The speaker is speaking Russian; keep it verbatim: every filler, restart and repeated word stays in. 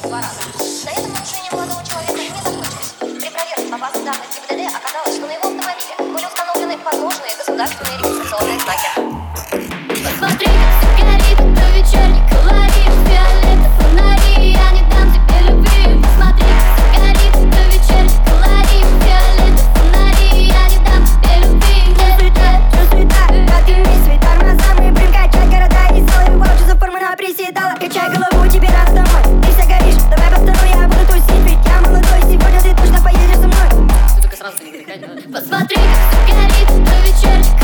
два раза. На этом нарушение молодого человека не закончилось. При проверке по базе данных ГИБДД оказалось, что на его автомобиле были установлены подложные государственные регистрационные знаки. Посмотри, как все горит, это вечерний колорит. Фиолетовые фонари, я не дам тебе любви. Посмотри, как все горит, это вечерний колорит. Фиолетовые фонари, я не дам тебе любви. Что суета, что суета, как и весь свет тормоза. Мы будем качать города и сделаем вау, что за формы на приседала. Качай голову, тебе раз домой. Ты вся горишь, давай повторю, я буду тусить. Ведь я молодой, сегодня ты точно поедешь со мной. Посмотри, как все горит, это вечерний колорит.